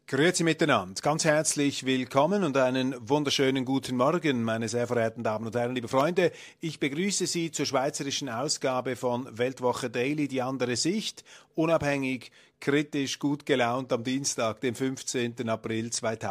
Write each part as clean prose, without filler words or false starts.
Grüezi miteinander, ganz herzlich willkommen und einen wunderschönen guten Morgen, meine sehr verehrten Damen und Herren, liebe Freunde. Ich begrüße Sie zur schweizerischen Ausgabe von Weltwoche Daily, die andere Sicht, unabhängig, kritisch, gut gelaunt am Dienstag, dem 15. April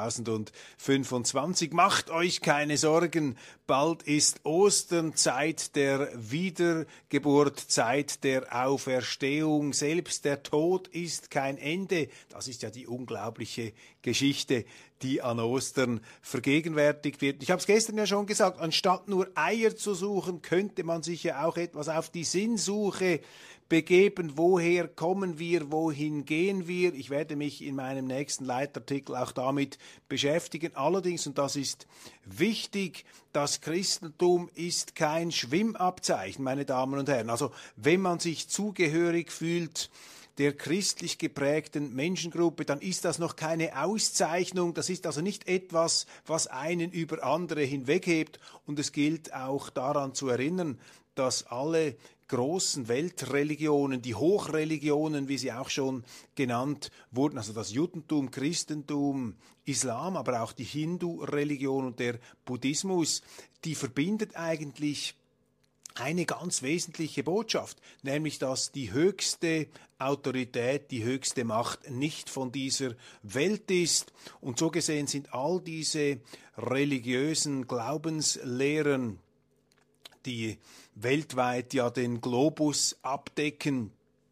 2025. Macht euch keine Sorgen, bald ist Ostern, Zeit der Wiedergeburt, Zeit der Auferstehung. Selbst der Tod ist kein Ende. Das ist ja die unglaubliche Geschichte, die an Ostern vergegenwärtigt wird. Ich habe es gestern ja schon gesagt, anstatt nur Eier zu suchen, könnte man sich ja auch etwas auf die Sinnsuche begeben. Woher kommen wir, wohin gehen wir? Ich werde mich in meinem nächsten Leitartikel auch damit beschäftigen. Allerdings, und das ist wichtig, das Christentum ist kein Schwimmabzeichen, meine Damen und Herren. Also wenn man sich zugehörig fühlt der christlich geprägten Menschengruppe, dann ist das noch keine Auszeichnung, das ist also nicht etwas, was einen über andere hinweghebt. Und es gilt auch daran zu erinnern, dass alle großen Weltreligionen, die Hochreligionen, wie sie auch schon genannt wurden, also das Judentum, Christentum, Islam, aber auch die Hindu-Religion und der Buddhismus, die verbindet eigentlich eine ganz wesentliche Botschaft, nämlich dass die höchste Autorität, die höchste Macht nicht von dieser Welt ist. Und so gesehen sind all diese religiösen Glaubenslehren, die weltweit ja den Globus abdecken,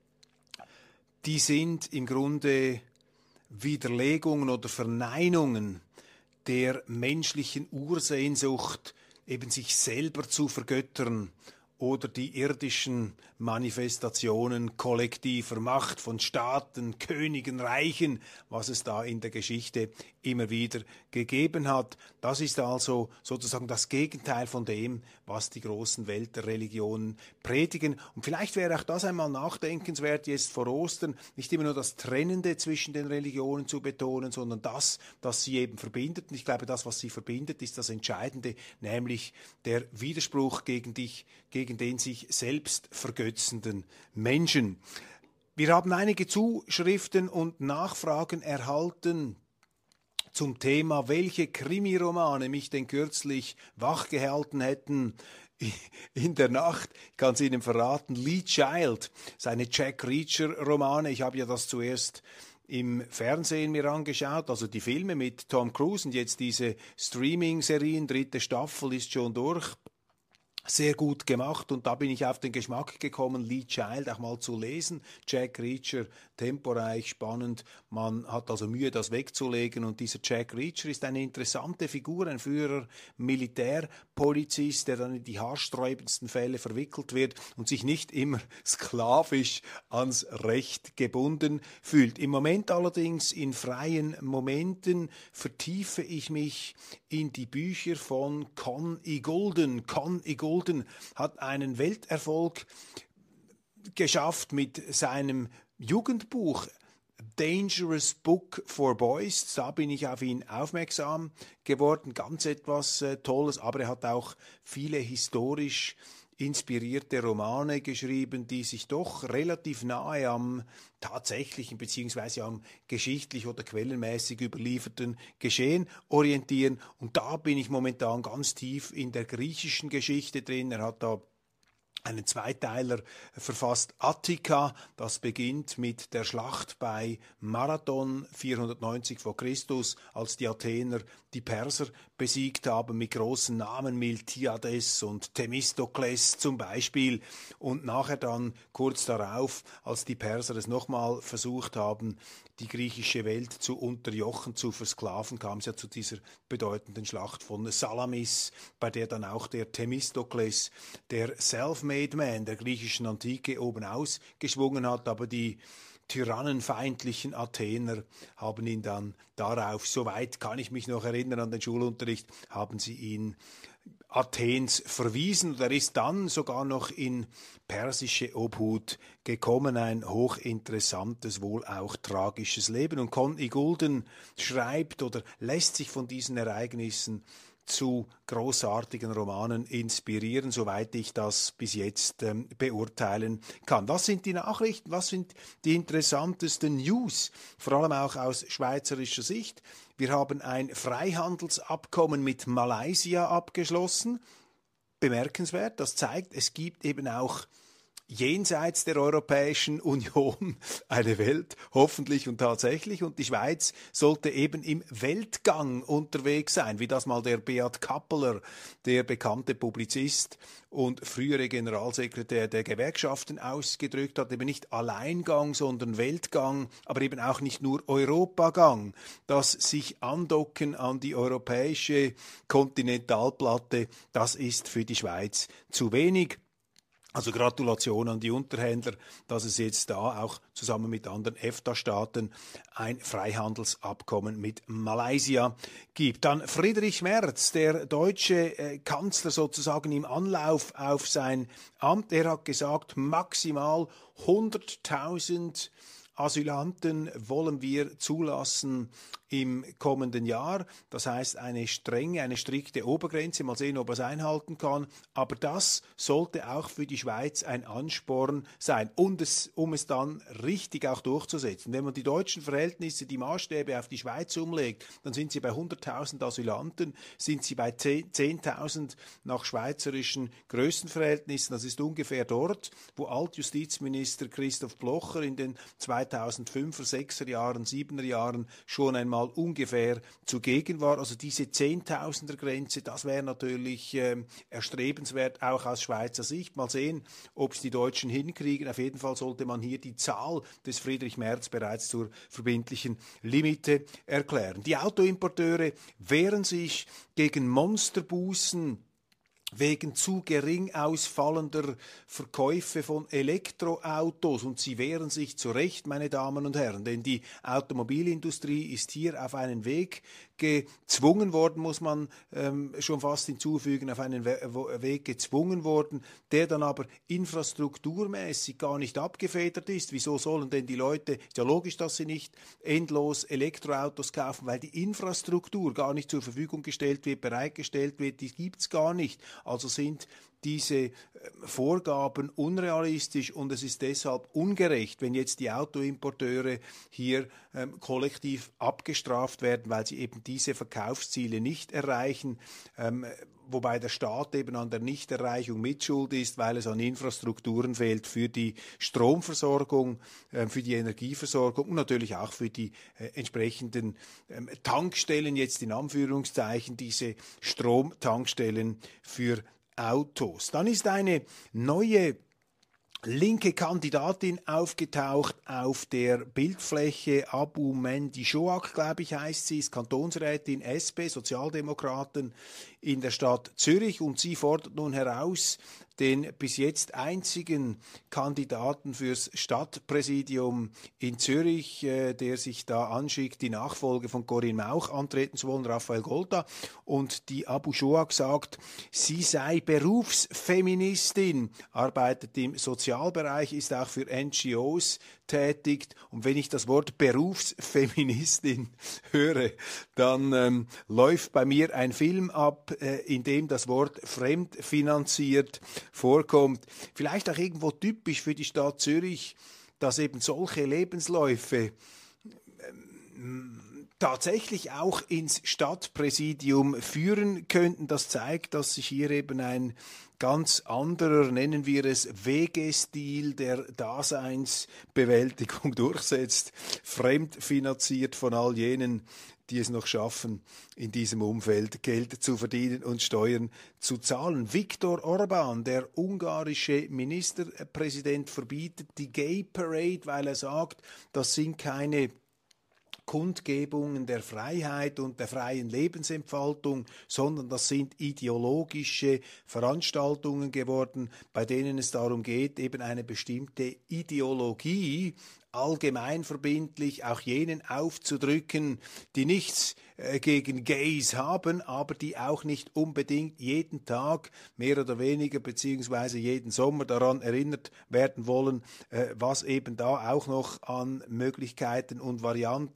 die sind im Grunde Widerlegungen oder Verneinungen der menschlichen Ursehnsucht, eben sich selber zu vergöttern oder die irdischen Manifestationen kollektiver Macht von Staaten, Königen, Reichen, was es da in der Geschichte immer wieder gegeben hat. Das ist also sozusagen das Gegenteil von dem, was die großen Weltreligionen predigen. Und vielleicht wäre auch das einmal nachdenkenswert jetzt vor Ostern, nicht immer nur das Trennende zwischen den Religionen zu betonen, sondern das, was sie eben verbindet. Und ich glaube, das, was sie verbindet, ist das Entscheidende, nämlich der Widerspruch gegen den sich selbst vergötzenden Menschen. Wir haben einige Zuschriften und Nachfragen erhalten zum Thema, welche Krimiromane mich denn kürzlich wachgehalten hätten in der Nacht. Ich kann es Ihnen verraten, Lee Child, seine Jack Reacher-Romane. Ich habe ja das zuerst im Fernsehen mir angeschaut, also die Filme mit Tom Cruise und jetzt diese Streaming-Serien, 3. Staffel ist schon durch. Sehr gut gemacht und da bin ich auf den Geschmack gekommen, Lee Child auch mal zu lesen. Jack Reacher, temporeich, spannend, man hat also Mühe, das wegzulegen und dieser Jack Reacher ist eine interessante Figur, ein früherer Militärpolizist, der dann in die haarsträubendsten Fälle verwickelt wird und sich nicht immer sklavisch ans Recht gebunden fühlt. Im Moment allerdings, in freien Momenten, vertiefe ich mich in die Bücher von Con Iggulden. Con Iggulden hat einen Welterfolg geschafft mit seinem Jugendbuch Dangerous Book for Boys. Da bin ich auf ihn aufmerksam geworden. Ganz etwas Tolles, aber er hat auch viele historisch inspirierte Romane geschrieben, die sich doch relativ nahe am tatsächlichen bzw. am geschichtlich oder quellenmäßig überlieferten Geschehen orientieren. Und da bin ich momentan ganz tief in der griechischen Geschichte drin. Er hat da einen Zweiteiler verfasst, Attika, das beginnt mit der Schlacht bei Marathon 490 vor Christus, als die Athener die Perser besiegt haben mit großen Namen, Miltiades und Themistokles zum Beispiel. Und nachher dann kurz darauf, als die Perser es nochmal versucht haben, die griechische Welt zu unterjochen, zu versklaven, kam es ja zu dieser bedeutenden Schlacht von Salamis, bei der dann auch der Themistokles, der Self-Made Man der griechischen Antike, oben ausgeschwungen hat, aber die tyrannenfeindlichen Athener haben ihn dann darauf, soweit kann ich mich noch erinnern an den Schulunterricht, haben sie ihn Athens verwiesen. Und er ist dann sogar noch in persische Obhut gekommen. Ein hochinteressantes, wohl auch tragisches Leben. Und Con Iggulden schreibt oder lässt sich von diesen Ereignissen zu großartigen Romanen inspirieren, soweit ich das bis jetzt beurteilen kann. Was sind die Nachrichten? Was sind die interessantesten News? Vor allem auch aus schweizerischer Sicht. Wir haben ein Freihandelsabkommen mit Malaysia abgeschlossen. Bemerkenswert, das zeigt, es gibt eben auch jenseits der Europäischen Union eine Welt, hoffentlich und tatsächlich. Und die Schweiz sollte eben im Weltgang unterwegs sein, wie das mal der Beat Kappeler, der bekannte Publizist und frühere Generalsekretär der Gewerkschaften, ausgedrückt hat. Eben nicht Alleingang, sondern Weltgang, aber eben auch nicht nur Europagang. Das sich andocken an die europäische Kontinentalplatte, das ist für die Schweiz zu wenig. Also Gratulation an die Unterhändler, dass es jetzt da auch zusammen mit anderen EFTA-Staaten ein Freihandelsabkommen mit Malaysia gibt. Dann Friedrich Merz, der deutsche Kanzler sozusagen im Anlauf auf sein Amt, er hat gesagt, maximal 100.000 Asylanten wollen wir zulassen im kommenden Jahr. Das heißt eine strikte Obergrenze. Mal sehen, ob er es einhalten kann. Aber das sollte auch für die Schweiz ein Ansporn sein, um es dann richtig auch durchzusetzen. Wenn man die deutschen Verhältnisse, die Maßstäbe auf die Schweiz umlegt, dann sind sie bei 100.000 Asylanten, sind sie bei 10.000 nach schweizerischen Größenverhältnissen. Das ist ungefähr dort, wo Altjustizminister Christoph Blocher in den 2005er, 6er Jahren, 7er Jahren schon einmal ungefähr zugegen war. Also diese 10.000er Grenze, das wäre natürlich erstrebenswert, auch aus Schweizer Sicht. Mal sehen, ob es die Deutschen hinkriegen. Auf jeden Fall sollte man hier die Zahl des Friedrich Merz bereits zur verbindlichen Limite erklären. Die Autoimporteure wehren sich gegen Monsterbußen wegen zu gering ausfallender Verkäufe von Elektroautos. Und sie wehren sich zu Recht, meine Damen und Herren, denn die Automobilindustrie ist hier auf einen Weg gezwungen worden, muss man schon fast hinzufügen, auf einen Weg gezwungen worden, der dann aber infrastrukturmäßig gar nicht abgefedert ist. Wieso sollen denn die Leute, ist ja logisch, dass sie nicht endlos Elektroautos kaufen, weil die Infrastruktur gar nicht zur Verfügung gestellt wird, bereitgestellt wird, die gibt's gar nicht. Also sind diese Vorgaben unrealistisch und es ist deshalb ungerecht, wenn jetzt die Autoimporteure hier kollektiv abgestraft werden, weil sie eben diese Verkaufsziele nicht erreichen, wobei der Staat eben an der Nichterreichung mitschuld ist, weil es an Infrastrukturen fehlt für die Stromversorgung, für die Energieversorgung und natürlich auch für die entsprechenden Tankstellen, jetzt in Anführungszeichen, diese Stromtankstellen für Autos. Dann ist eine neue linke Kandidatin aufgetaucht auf der Bildfläche. Abu Mendi Shoak, glaube ich, heißt sie, ist Kantonsrätin SP, Sozialdemokraten in der Stadt Zürich und sie fordert nun heraus, den bis jetzt einzigen Kandidaten fürs Stadtpräsidium in Zürich, der sich da anschickt, die Nachfolge von Corinne Mauch antreten zu wollen, Raphael Golda. Und die Abu Shoak sagt, sie sei Berufsfeministin, arbeitet im Sozialbereich, ist auch für NGOs tätig. Und wenn ich das Wort Berufsfeministin höre, dann läuft bei mir ein Film ab, in dem das Wort fremdfinanziert vorkommt. Vielleicht auch irgendwo typisch für die Stadt Zürich, dass eben solche Lebensläufe tatsächlich auch ins Stadtpräsidium führen könnten. Das zeigt, dass sich hier eben ein ganz anderer, nennen wir es, Wegestil der Daseinsbewältigung durchsetzt, fremdfinanziert von all jenen, die es noch schaffen, in diesem Umfeld Geld zu verdienen und Steuern zu zahlen. Viktor Orbán, der ungarische Ministerpräsident, verbietet die Gay Parade, weil er sagt, das sind keine Kundgebungen der Freiheit und der freien Lebensentfaltung, sondern das sind ideologische Veranstaltungen geworden, bei denen es darum geht, eben eine bestimmte Ideologie allgemeinverbindlich auch jenen aufzudrücken, die nichts gegen Gays haben, aber die auch nicht unbedingt jeden Tag mehr oder weniger beziehungsweise jeden Sommer daran erinnert werden wollen, was eben da auch noch an Möglichkeiten und Varianten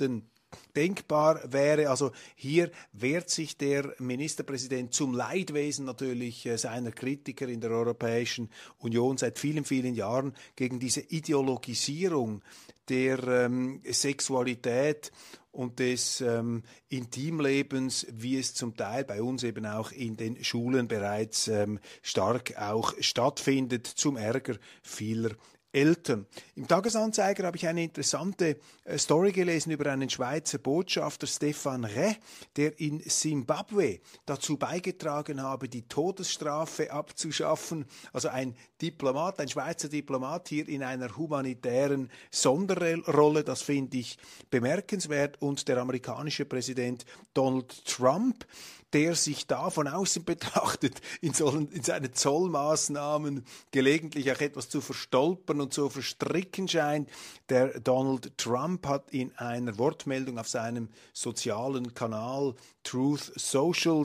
denkbar wäre. Also hier wehrt sich der Ministerpräsident zum Leidwesen natürlich seiner Kritiker in der Europäischen Union seit vielen, vielen Jahren gegen diese Ideologisierung der Sexualität und des Intimlebens, wie es zum Teil bei uns eben auch in den Schulen bereits stark auch stattfindet, zum Ärger vieler Eltern. Im Tagesanzeiger habe ich eine interessante Story gelesen über einen Schweizer Botschafter, Stefan Reh, der in Simbabwe dazu beigetragen habe, die Todesstrafe abzuschaffen. Also ein Diplomat, ein Schweizer Diplomat hier in einer humanitären Sonderrolle, das finde ich bemerkenswert. Und der amerikanische Präsident Donald Trump, der sich da von außen betrachtet in seinen Zollmaßnahmen gelegentlich auch etwas zu verstolpern und zu verstricken scheint. Der Donald Trump hat in einer Wortmeldung auf seinem sozialen Kanal Truth Social,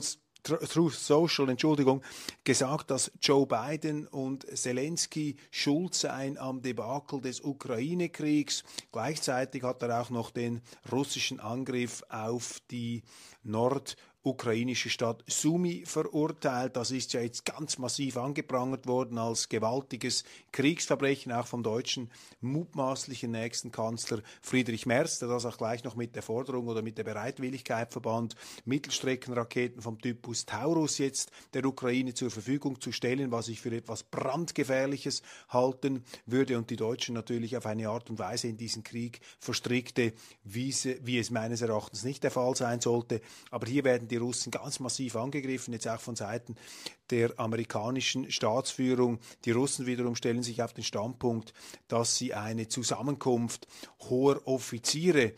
gesagt, dass Joe Biden und Zelensky schuld seien am Debakel des Ukraine-Kriegs. Gleichzeitig hat er auch noch den russischen Angriff auf die ukrainische Stadt Sumy verurteilt. Das ist ja jetzt ganz massiv angeprangert worden als gewaltiges Kriegsverbrechen, auch vom deutschen mutmaßlichen nächsten Kanzler Friedrich Merz, der das auch gleich noch mit der Forderung oder mit der Bereitwilligkeit verband, Mittelstreckenraketen vom Typus Taurus jetzt der Ukraine zur Verfügung zu stellen, was ich für etwas brandgefährliches halten würde und die Deutschen natürlich auf eine Art und Weise in diesen Krieg verstrickte, wie es meines Erachtens nicht der Fall sein sollte. Aber hier werden die Russen ganz massiv angegriffen, jetzt auch von Seiten der amerikanischen Staatsführung. Die Russen wiederum stellen sich auf den Standpunkt, dass sie eine Zusammenkunft hoher Offiziere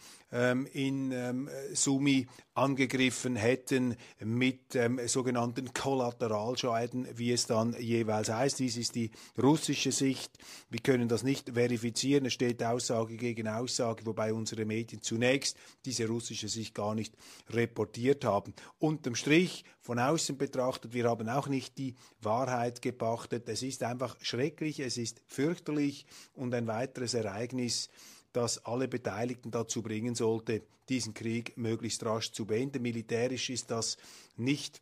in Sumy angegriffen hätten mit sogenannten Kollateralschäden, wie es dann jeweils heißt. Dies ist die russische Sicht. Wir können das nicht verifizieren. Es steht Aussage gegen Aussage, wobei unsere Medien zunächst diese russische Sicht gar nicht reportiert haben. Unterm Strich, von außen betrachtet, wir haben auch nicht die Wahrheit gepachtet. Es ist einfach schrecklich, es ist fürchterlich und ein weiteres Ereignis, das alle Beteiligten dazu bringen sollte, diesen Krieg möglichst rasch zu beenden. Militärisch ist das nicht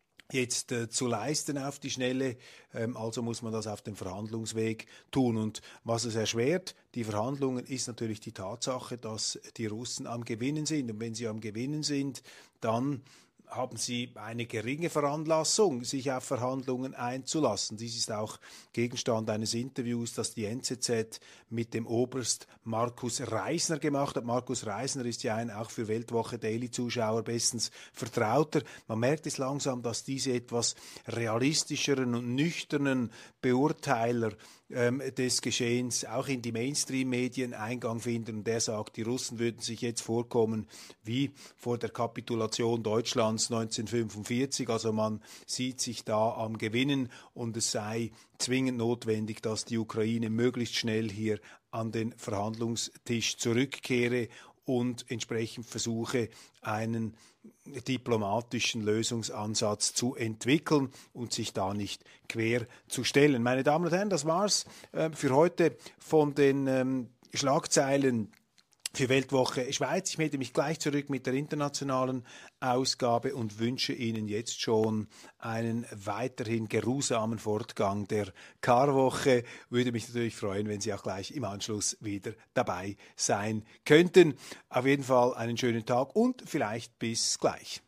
jetzt zu leisten auf die Schnelle, also muss man das auf dem Verhandlungsweg tun. Und was es erschwert, die Verhandlungen, ist natürlich die Tatsache, dass die Russen am Gewinnen sind. Und wenn sie am Gewinnen sind, dann haben sie eine geringe Veranlassung, sich auf Verhandlungen einzulassen. Dies ist auch Gegenstand eines Interviews, das die NZZ mit dem Oberst Markus Reisner gemacht hat. Markus Reisner ist ja ein auch für Weltwoche Daily-Zuschauer bestens vertrauter. Man merkt es langsam, dass diese etwas realistischeren und nüchternen Beurteiler des Geschehens auch in die Mainstream-Medien Eingang finden. Und der sagt, die Russen würden sich jetzt vorkommen wie vor der Kapitulation Deutschlands 1945. Also man sieht sich da am Gewinnen und es sei zwingend notwendig, dass die Ukraine möglichst schnell hier an den Verhandlungstisch zurückkehre und entsprechend versuche, einen diplomatischen Lösungsansatz zu entwickeln und sich da nicht quer zu stellen. Meine Damen und Herren, das war's für heute von den Schlagzeilen für Weltwoche Schweiz. Ich melde mich gleich zurück mit der internationalen Ausgabe und wünsche Ihnen jetzt schon einen weiterhin geruhsamen Fortgang der Karwoche. Würde mich natürlich freuen, wenn Sie auch gleich im Anschluss wieder dabei sein könnten. Auf jeden Fall einen schönen Tag und vielleicht bis gleich.